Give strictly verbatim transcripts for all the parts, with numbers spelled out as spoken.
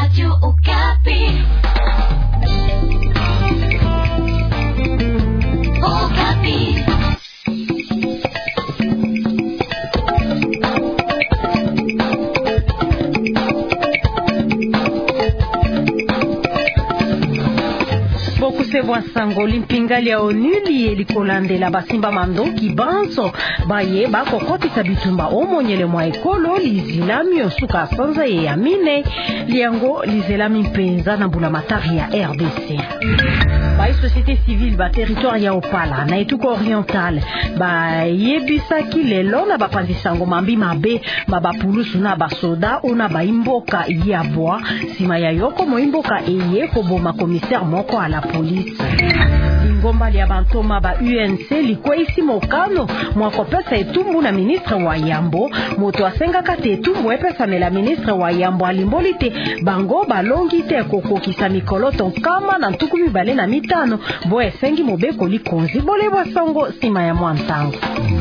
Radio Okapi. Okapi. Bokuse sango limpingali ya onuli elikolandela basimba mandoki banso baye bakokotisa bitumba omonyele mwa ekolo lizilami osuka sanza ye ya mine liango lizelami mpenza na mbulamatari ya R D C. Ba société civile ba territoire ya Opala na etuko oriental ba yebisaki lelo na bapanzisango mambi mabe mabapulusu na basoda ona baimboka yabwa sima ya yoko moimboka eye koboma commissaire moko ala police. Lingomba ya bantoma ba U N C likweisi mokano mwako pesa etumbu na ministre wa Yambo moto asenga kate etumbu epesa mela ministre wa Yambo alimbolite bango balongi te kokokisa mikolo tonkama na ntuku mibale na mitano bo esengi mobeko likonzi bolebwa sango sima ya mwantango.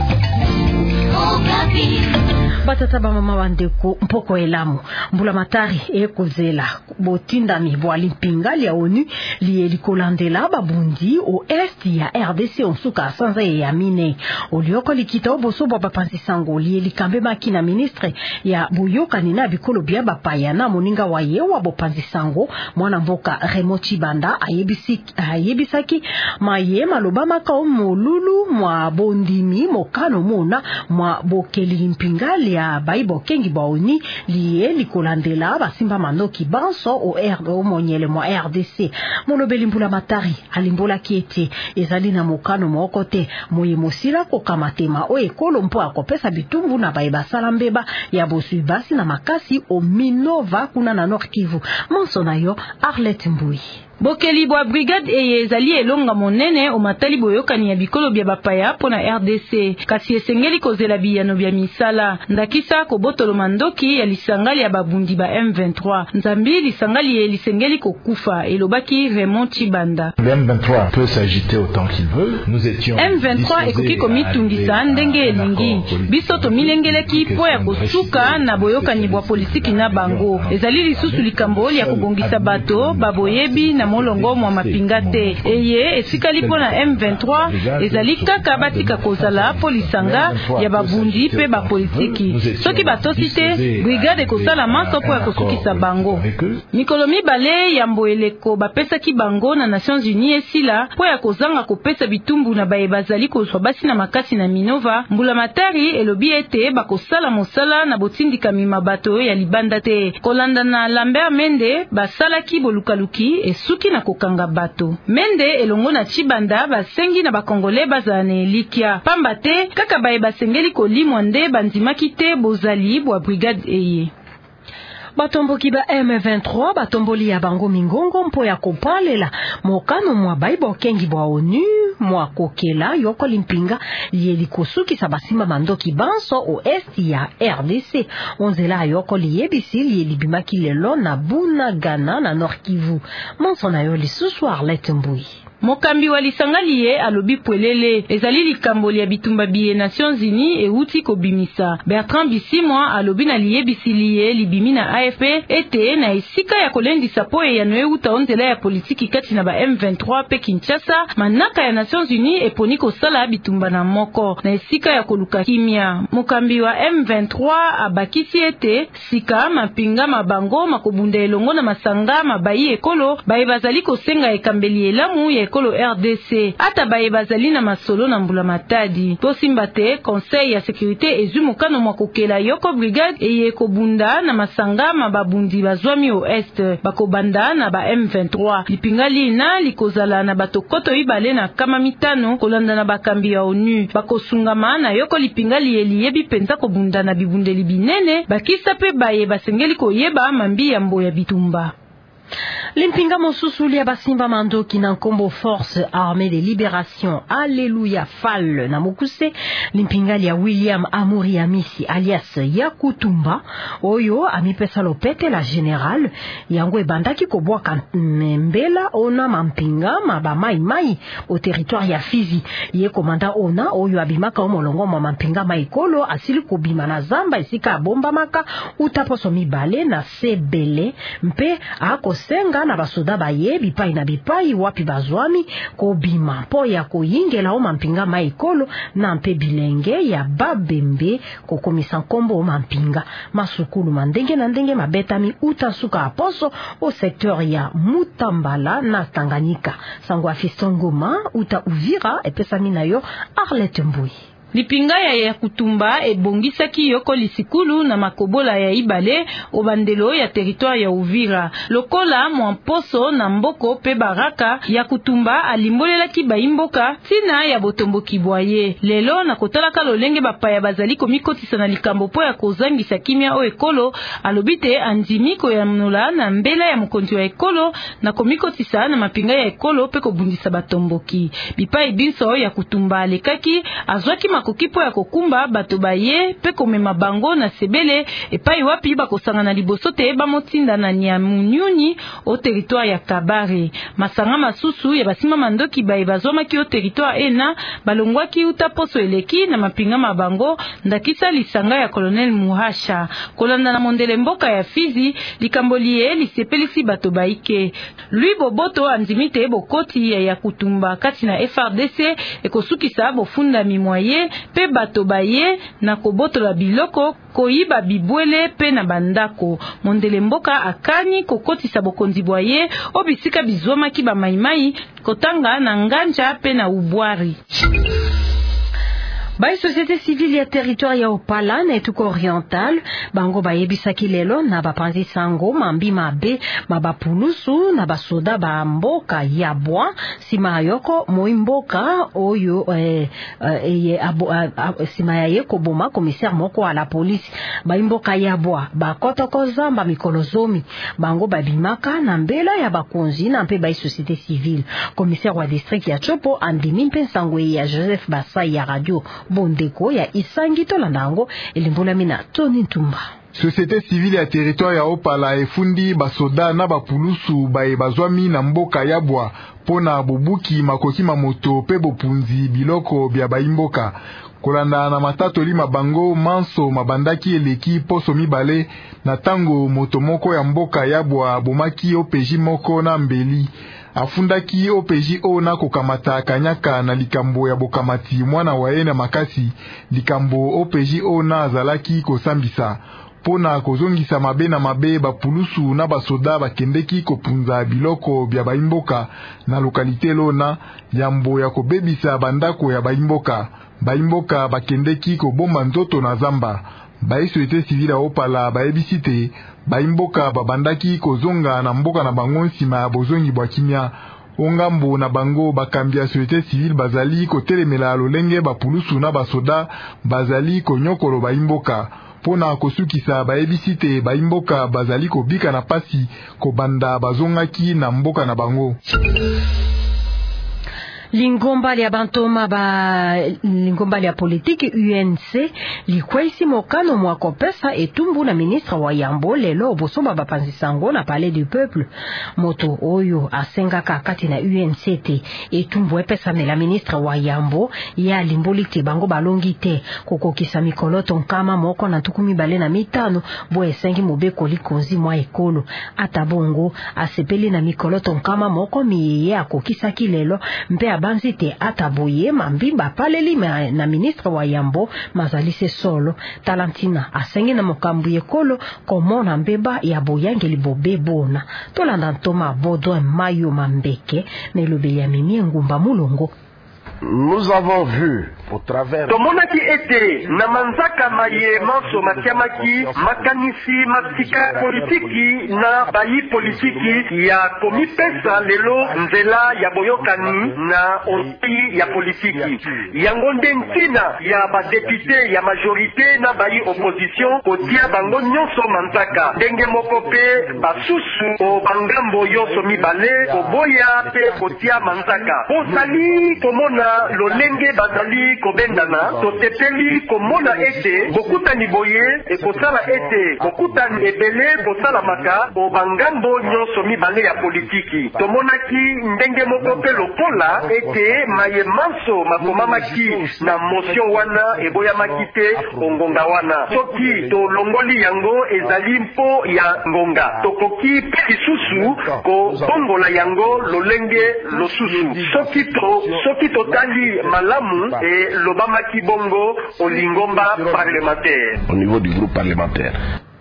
Batata ba mama wandeko mpoko elamu mbulamatari ekozela botinda mibwa limpingali ya ONU liye likolandela babundi o est ya R D C onsuka sanza ya mine olioko likita oboso bwa bapanzisango liye likambe maki na ministre ya buyokani na bikolo bya bapaya na moninga wa yewa bopanzisango mwana mboka Raymond Chibanda ayebisi ayebisaki maye maloba maka omolulu mwa bondimi mokano mona mwa bokeli limpingali ya baibo kengi baoni liye likolandela basimba mandoki banso o R O monyele mwa R D C monobeli mbula matari alimbola kiete ezali na mokano moko te moye mosila kokamatema o ekolo mpo akopesa bitumbu na baiba salambeba ya bosu basi na makasi o Minova kuna na Nord Kivu monso na yo Arlette Mbui. Bokeli bwa brigade eye ezali elonga monene o matali boyokani ya bikolo bya bapaya pona R D C kasi esengeli kozela biyano bya misala ndakisa kobotolo mandoki ya lisangali ya babundi ba M vingt-trois nzambi lisangali ye lisengeli kokufa elobaki Raymond Chibanda. Le M vingt-trois peut s'agiter autant qu'il veut. Nous étions M vingt-trois ekoki komitungisa ndenge elingi biso to milengeleki po ya kosuka na boyokani bwa politiki na bango ezali lisusu likambo ya kobongisa bato baboyebi na molongo mwa mapinga te eye esikali pona M vingt-trois ezali kaka batika kozala polisanga ya babundi pe ba politiki soki batosi te brigade kosala maso po ya kosukisa bango mikolo mibale ya mboeleko bapesaki bango na Nations Unies esila po ya kozanga kopesa bitumbu na baye bazali kozwa basi na makasi na Minova mbulamatari elobi ete bakosala mosala na botindika mimabato ya libanda te kolanda na Lambert Mende basalaki bolukaluki esu na kokanga bato Mende elongo na Chibanda basengi na bakongole bazane likia pamba te kaka baye basengeli kolimwa nde banzimaki te bozali bwa brigade eye. Batomboki ba M vingt-trois batomboli ya bango mingongo mpo ya kopalela mokano mwa baibo kengi bwa ONU mwa kokela yoko limpinga yeli kosuki sabasimba mandoki banso o est ya R D C onzela yoko liyebisi yeli bimaki lelo na Buna Gana na Nord Kivu monso na yo lisusu Arlette Mbui. Mokambi wa lisangali ye alobi pwelele ezali likamboli ya bitumba biye Nations Unies e uti kobimisa. Bertrand Bisimwa alobi na liyebisi liye libimi na A F P ete na esika ya kolendisa po e ya noe uta onzela ya politiki kati na ba M vingt-trois pe Kinshasa manaka ya Nations Unies e poni kosala bitumba na moko na esika ya koluka kimia. Mokambi wa M vingt-trois abakisi ete sika mapinga mabango makobunda elongo na masanga mabayi ekolo baye bazali kosenga ekambeli elamu ya ekolo R D C ata baye bazali na masolo na mbula matadi tosimba te conseil ya sécurité ezumukano mwa kokela yoko brigade eye kobunda na masanga mababundi bazwami au est bakobanda na ba M vingt-trois lipingali na likozala na batokoto ibale na kama mitano kolanda na bakambi ya ONU bakosungama na yoko lipingali eliyebi penza kobunda na bibundeli binene bakisa pe baye basengeli koyeba mambi ya mbo ya bitumba. Limpinga mosusu ya basimba mandoki na nkombo Force Armée de Libération Alléluia Fall na mukuse limpinga ya William Amuri Amisi alias Yakutumba oyo amipesa lopete la général yango ebandaki kobwaka mbela ona mampinga maba mai mai au territoire ya Fizi ye komanda ona oyo abimaka omolongo ma mampinga maikolo asili kobima na zamba esika bomba maka utaposo mibale na sebele mpe akosenga na basoda baye bipai na bipai wapi bazwami kobima po ya koyingela o mampinga maikolo na mpe bilenge ya babembe kokomisa nkombo o mampinga masukulu mandenge na ndenge mabetami utasuka aposo au secteur ya Mutambala na Tanganyika sango afistongoma uta Uvira epesami na yo Arlette Mbui. Lipinga ya Yakutumba ebongisaki yoko lisikulu na makobola ya ibale obandelo ya territoire ya Uvira. Lokola mwamposo na mboko pe baraka Yakutumba alimbolelaki baimboka tina ya botomboki bwaye. Lelo na kotalaka lolenge bapaya bazali komikotisa na likambo po ya kozangisa kimia o ekolo alobite andimiko ya mnola na mbela ya mokonzi wa ekolo na komikotisa na mapinga ya ekolo pe kobundisa batomboki. Bipa ibinso Yakutumba alekaki azwaki makokipo ya kokumba bato baye pe komema bango na sebele epai wapi bakosanga na libosote ba motinda na Nyamunyuni au territoire ya Kabare. Masanga masusu ya basima mandoki baye bazomaki au territoire ena balongwaki utaposo eleki na mapinga mabango ndakisa lisanga ya Colonel Muhasha. Kolanda na mondele mboka ya Fizi likambolie lisepelisi bato baike. Lui Boboto andimite bokoti ya Yakutumba kati na F R D C ekosukisa bofunda mimoye pe bato baye na kobotola biloko koyiba bibwele pe na bandako. Mondele mboka akani kokotisa bokonzi bwaye obisika bizoma ki ba maimai kotanga na nganja pe na ubwari. Ba société civile ya territoire ya Opala na etuko oriental bango ba yebisaki lelo na bapanzi sango mambi mabe mabapulusu na basoda ba mboka ya bwa sima yoko moimboka oyo eh, eh, abo, eh, sima ya yeko boma commissaire moko à la police ba mboka ya bwa ba kotoko zamba mikolozomi bango babimaka na mbela ya bakonzi na mpe ba société civile commissaire wa district ya Chopo andimi mpe sango ya Joseph Basai ya radio Bondeko ya Isangi Tolandango elimbolami na Tony Ntumba. Société civile ya territoire ya Opala efundi basoda na bapulusu bae bazwami na mboka ya bwa pona bobuki makoki mamoto pe bopunzi biloko bya baimboka. Kolanda na matatoli mabango manso mabandaki eleki poso mibale na tango moto moko ya mboka ya bwa bomaki opeji moko na mbeli. Afundaki opeji o na kokamata kanyaka na likambo ya bokamati mwana wae na makasi likambo opeji o na azalaki kosambisa pona kozongisa mabe na mabe bapulusu na basoda bakendeki kopunza biloko bya baimboka na lokalite lona yambo ya kobebisa bandako ya baimboka baimboka bakendeki kobomba nzoto na zamba. Ba société civile Opala ba ebisite baimboka babandaki kozonga na mboka na bango nsima ya bozongi bwa kimia ongambo na bango bakambia société civile bazali kotelemela lolenge bapulusu na basoda bazali konyokolo baimboka pona kosukisa ba ebisite baimboka bazali kobika na pasi kobanda bazongaki na mboka na bango. Lingomba ya bantoma ba lingomba ya politiki U N C likwesi mokano mwako pesa etumbu na ministre wa Yambo lelo bosomba bapanzi sango na palais du peuple moto oyo asenga kakati na U N C te etumbu pesa na ministre wa Yambo ya limbolite bango balongi te kokokisa mikoloto nkama moko na tukumi bale na mitano bo esengi mobeko likonzi mwa ekolo atabongo asepeli na mikoloto nkama moko miyeye akokisa kilelo mpe banzite ataboye mambimba paleli na ministre wa Yambo mazalise solo Talantina asengi na mokambu ekolo komona mbeba ya boyangeli bobebona tolanda ntoma bodo mayo mambeke na lobeli ya mimi ngumba mulongo. Nous avons vu tomonaki ete na manzaka maye manso matiamaki makanisi masika politiki na bayi politiki ya komipesa lelo nzela ya boyokani na onti ya politiki yango nde ntina ya badepute ya majorité na bayi opposition kotia bango nyonso manzaka ndenge moko pe basusu o bangambo yoso mibale koboya pe kotia manzaka ozali komona lolenge bazali kobendana totepeli komona ete bokutani boye ekosala ete bokutani ebele kosalamaka o bangambo nyonso mibale ya politiki tomonaki ndenge moko pe lokola ete maye manso makomamaki na motion wana eboyamaki te ongonga wana soki tolongoli yango ezali mpo ya ngonga tokoki pe lisusu kobongola yango lolenge losusu soki to soki totali malamu e lobamaki bongo au lingomba parlementaire au niveau du groupe parlementaire.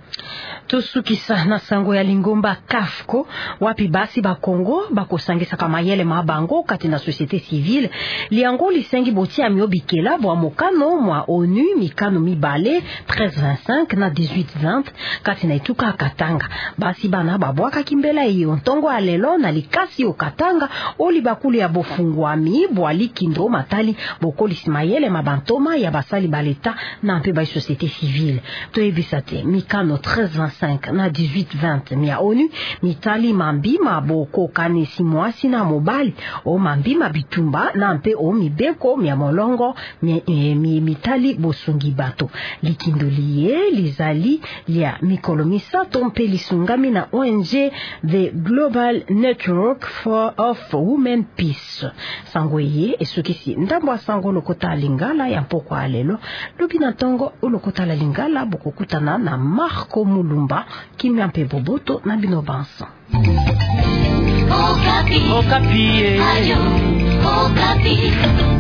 Tosukisa na sango ya lingomba kafko wapi basi ba Kongo bakosangisa kama yele mabango kati na société civile liango lisengi boti ya miobikela bwa mokano mwa ONU mikano mibale treize vingt-cinq na dix-huit vingt kati na ituka Katanga basi bana babwaka kimbela iyo ntongo alelo na likasi o Katanga oli bakuli ya bofungwami bwa likindo matali bokoli simayele mabantoma ya basali baleta na mpe ba société civile to ebisate mikano treize vingt-cinq na dix-huit vingt mia ONU mitali mambi maboko kanisi mwasi na mobali o mambi mabitumba na mpe o mibeko mia molongo mi, mi, mitali bosungi bato likindolie lizali lia mikolo misato mpe lisungami na O N G The Global Network for of Women Peace sangoye esukisi ndambo sango lokota lingala ya mpoko alelo lubina tongo ulokota la lingala bokokutana na Marco Mulumba kimi ampe boboto na bino bansa Okapi. Okapi. Ayo. Okapi.